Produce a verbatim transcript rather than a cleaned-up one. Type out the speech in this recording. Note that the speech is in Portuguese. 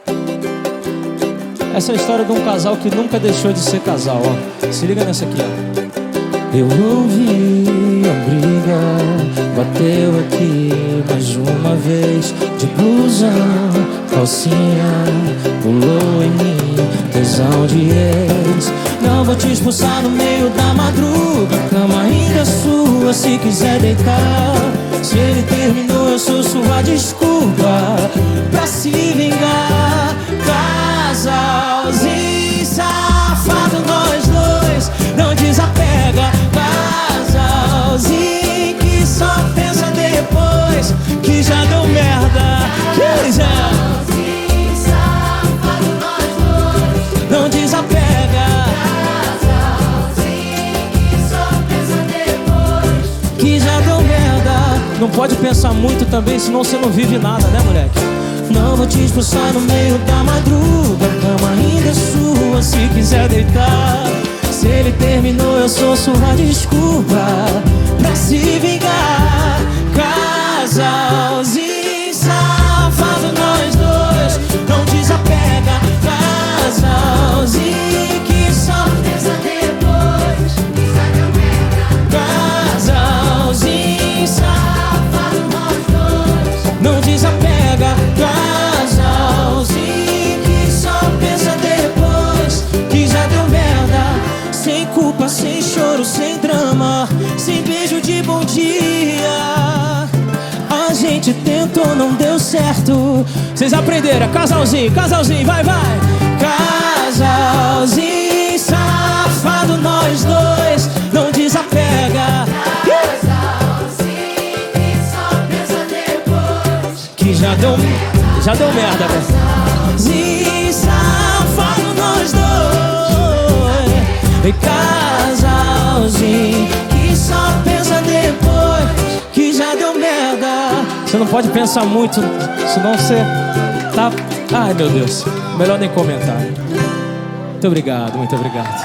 Essa é a história de um casal que nunca deixou de ser casal, ó. Se liga nessa aqui, ó. Eu ouvi a briga, bateu aqui mais uma vez. De blusão, calcinha, pulou em mim, tesão de ex. Não vou te expulsar no meio da madruga, a cama ainda é sua se quiser deitar. Se ele terminou eu sou sua desculpa pra se vingar. Casalzinho safado nós dois, não desapega. Casalzinho que só pensa depois que já deu merda. Que já Casalzinho safado nós dois, não desapega. Casalzinho que só pensa depois que já deu merda. Não pode pensar muito também, senão você não vive nada, né, moleque? Não vou te expulsar no meio da madruga, a cama ainda é sua se quiser deitar. Se ele terminou eu sou sua desculpa pra se vingar. Casalzinho safado nós dois, não desapega. Casalzinho que só pensa depois que já deu merda. Casalzinho safado nós dois, não desapega. Casalzinho que só pensa depois que já deu merda. Sem culpa, sem choro, sem drama, sem beijo de bom dia. A gente tentou, não deu certo. Vocês aprenderam, casalzinho, casalzinho, vai, vai. Casalzinho safado nós dois, não desapega. Casalzinho que só pensa depois que já deu, já deu merda, velho. Casalzinho safado nós dois, e casalzinho que só pensa depois que já deu merda. Você não pode pensar muito, senão você tá... Ai, meu Deus, melhor nem comentar. Muito obrigado, muito obrigado.